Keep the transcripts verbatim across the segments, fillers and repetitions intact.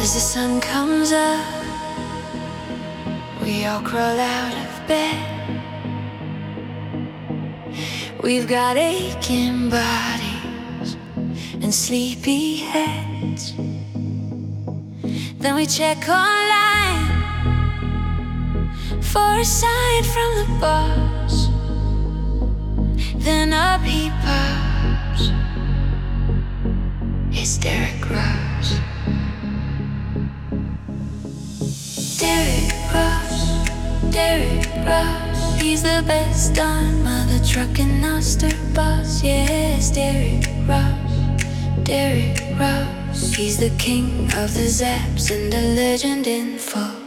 As the sun comes up, we all crawl out of bed. We've got aching bodies and sleepy heads. Then we check online for a sign from the boss. Then up he pops. It's Derek Ross. Derek Ross, Derek Ross. He's the best on Mother Truck and Oster Boss. Yes, Derek Ross, Derek Ross. He's the king of the zaps and the legend in full.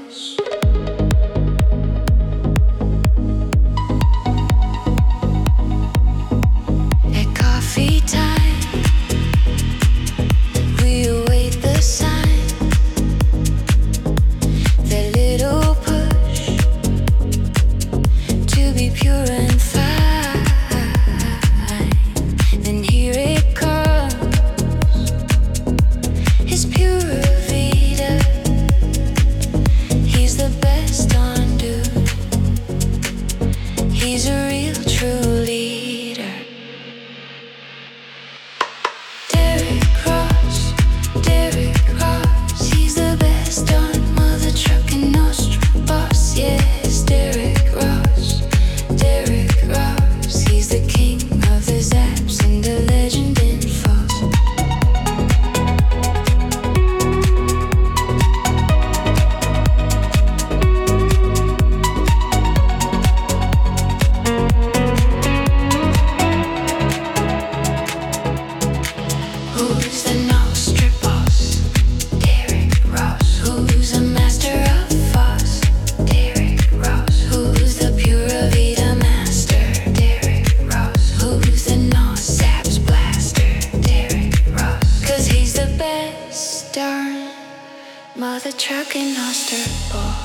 Mother Truck and Oster Boss.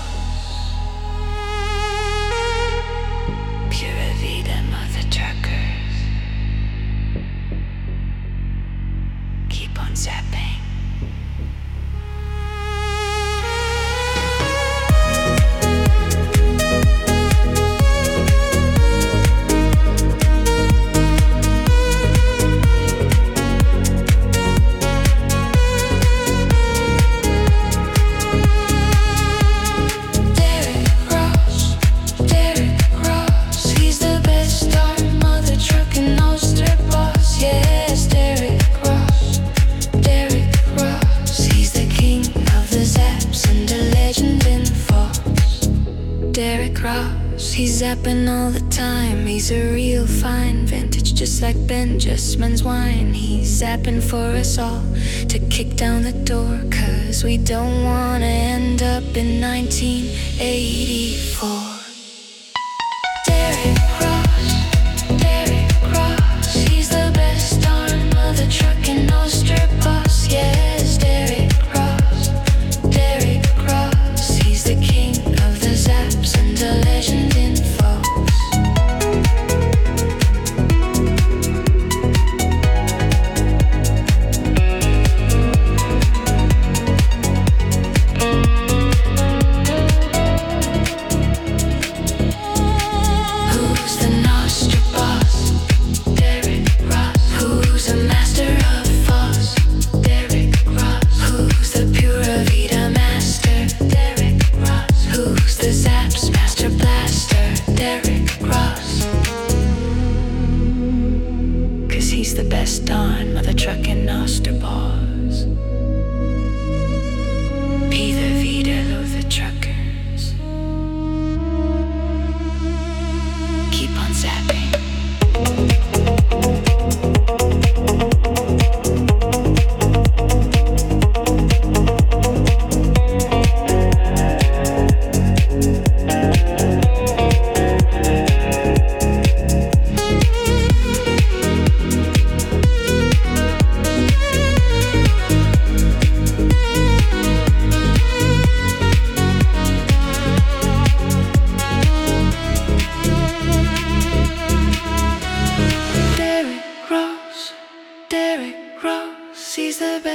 Pura vida, mother truckers. Keep on zapping. He's zapping all the time. He's a real fine vintage, just like Ben Justman's wine. He's zapping for us all to kick down the door, cause we don't wanna end up in nineteen eighty-four. Derek Ross, Derek Ross. He's the best on Mother Truck and Oster Boss. Yes, Derek Ross, Derek Ross. He's the king of the zaps and the legend.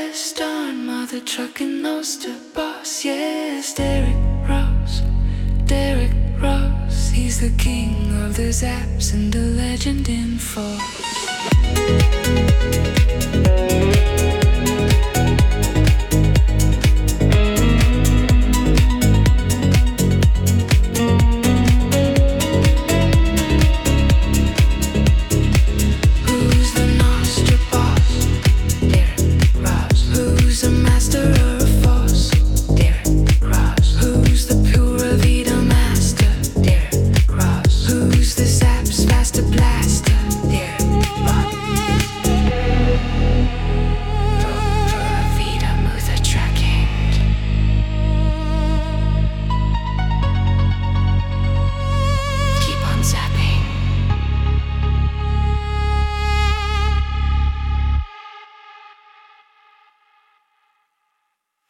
best darn mother trucking Ulster boss. Yes, Derek Ross, Derek Ross. He's the king of the zaps and the legend in force. Who's the master of